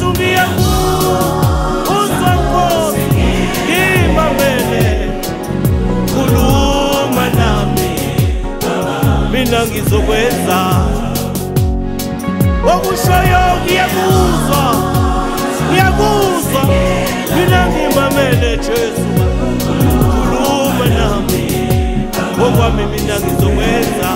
Jesu ngiyakuzwa Nkosi, ngimamele, khuluma nami, mina ngizokwenza okushoyo. Ngiyakuzwa, mina ngimamele Jesu, khuluma nami, okwami mina ngizokwenza.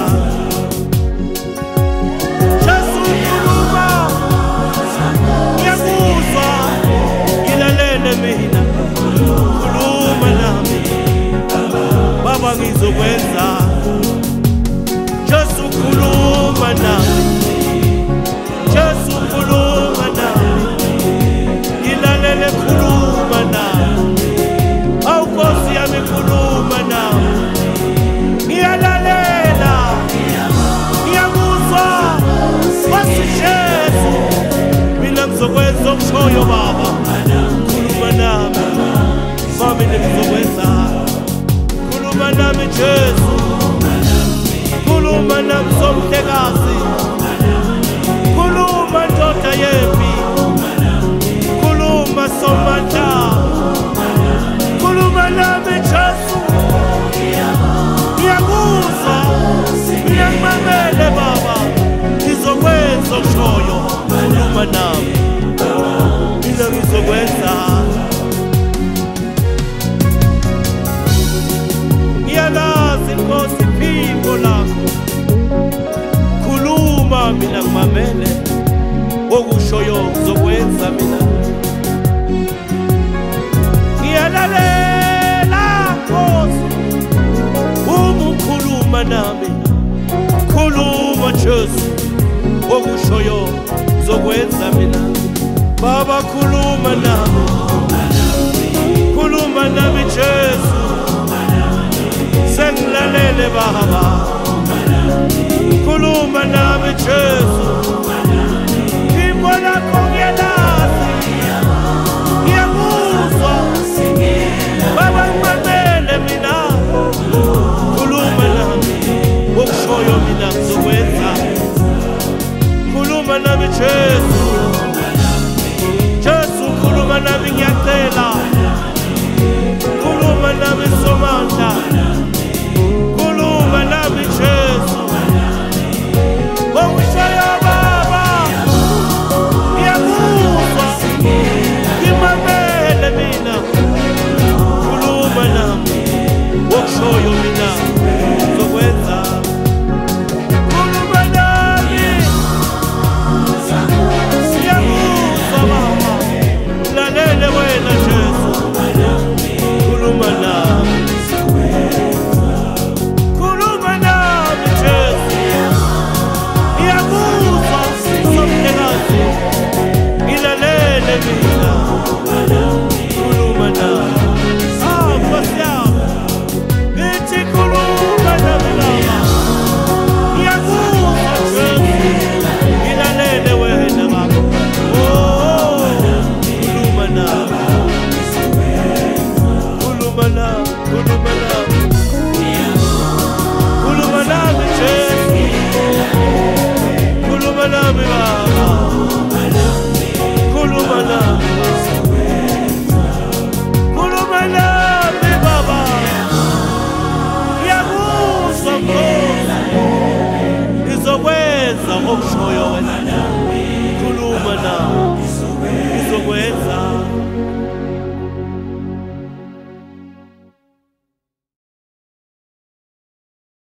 Jesu khuluma, ngiyakuzwa, ngilalele mina, khuluma nami, Baba ngizokwenza. Jesu khuluma nami, Jesu khuluma nami, ngilalele, khuluma nami, awu Nkosi yami khuluma nami, ngiyalalela, ngiyakuzwa Nkosi Jesu, mina ngizokwenza okushoyo Baba, khuluma nami, mami ngizokwenza, khuluma nami Jesu, khuluma nami Somhlekazi, khuluma ndoda yempi, khuluma Somandla, khuluma nami Jesu, ngiyakuzwa, ngiyamamele Baba, ngizokwenza okushoyo, khuluma nami, mina ngizokwenza. Ngiyalazi Nkosi iphimbo lakho, khuluma mina ngimamele, okushoyo ngizokwenza mina. Ngiyalalela Nkosi, ukhuluma nami, khuluma Jesu, okushoyo ngizokwenza mina. Baba khuluma nami, khuluma nami Jesu, sengilalele Baba, khuluma nami Jesu, iphimbo lakho ngiyalazi, ngiyakuzwa Baba ngimamele mina, khuluma nami, okushoyo mina ngizokwenza. Khuluma nami Jesu, Jesu khuluma nami ngiyacela, khuluma nami Somandla, khuluma nami Jesu, okushoyo Baba, ngiyakuzwa, ngimamele mina, khuluma nami, okushoyo mina ngizokwenza. Khuluma nami, ngiyakuzwa Baba, lalele wena Jesu, khuluma nami, khuluma nami Jesu, ngiyakuzwa Somhlekazi, ngilalele mina, khuluma nami. Nkosi yami, ngithi khuluma nami Baba, ngiyakuzwa Jesu, ngilalele wena Baba, khuluma nami, khuluma nami, khuluma nami, khuluma nami Jesu, khuluma nami Baba, khuluma nami, khuluma nami Baba, ngiyakuzwa Nkosi, ngizokwenza okushoyo wena, khuluma nami.